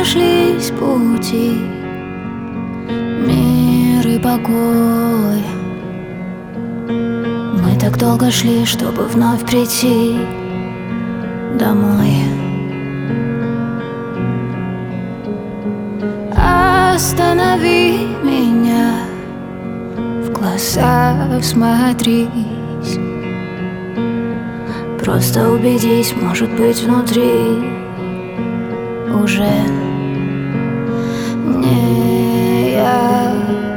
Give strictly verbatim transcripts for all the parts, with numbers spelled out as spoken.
сошлись пути, мир и покой. Мы так долго шли, чтобы вновь прийти домой. Останови меня, в глаза всмотрись, просто убедись, может быть, внутри уже не я.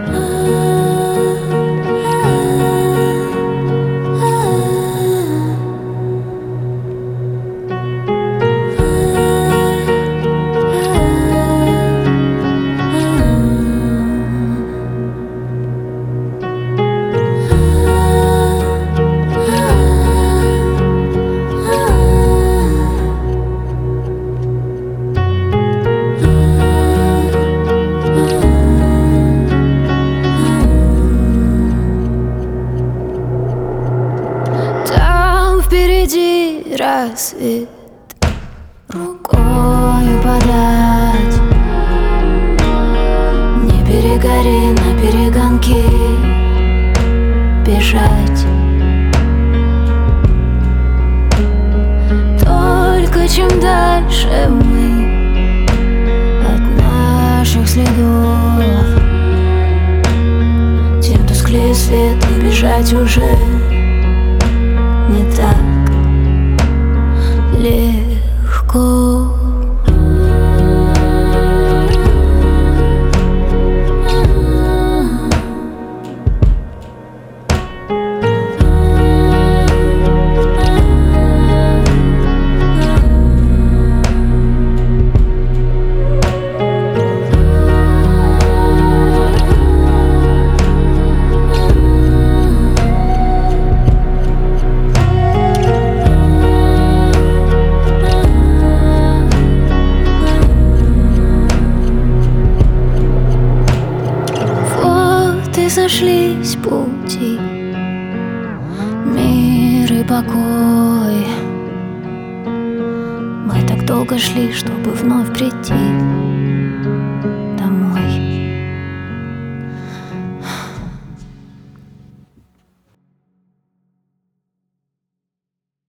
Впереди рассвет, рукою подать. Не перегори, на перегонки бежать. Только чем дальше мы от наших следов, тем тусклее свет, и бежать уже не так легко. Сошлись пути, мир и покой. Мы так долго шли, чтобы вновь прийти